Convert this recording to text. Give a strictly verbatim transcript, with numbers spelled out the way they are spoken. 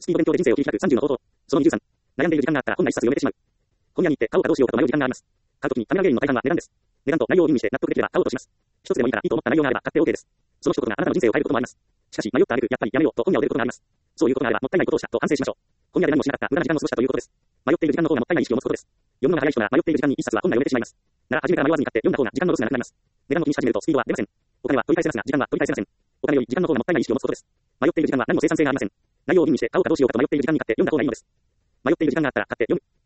スピード勉強で人生を切り開くさんじゅうの方法。そのにじゅうさん。悩んでいる時間があったら本が一冊読めてしまう。本屋に行って買おうかどうしようかと迷う時間があります。買うときにカメラ原因の大半は値段です。値段と内容を吟味して納得できれば買おうとします。一つでもいいからいいと思った内容があれば買って OK です。その一言があなたの人生を変えることもあります。しかし迷った挙句やっぱりやめようと本屋を出ることがあります。そういうことがあればもったいないことをしたと反省しましょう。本屋で何もしなかった無駄な時間を過ごしたということです。迷っている時間の方がもったいない意識を持つことです。読むのが早い人が迷っている時間に一冊は本が読めてしまいます。なら初めから迷わずに買って読んだ方が時間のロスがなくなります。値段を気にし始めるとスピードは出ません。お金は取り返せますが時間は取り返せません。お金より時間の方がもったいない意識を持つことです。迷っている時間は何も生産性がありません。内容を吟味して買おうかどうしようかと迷っている時間に買って読んだ方がいいのです。迷っている時間があったら買って読む。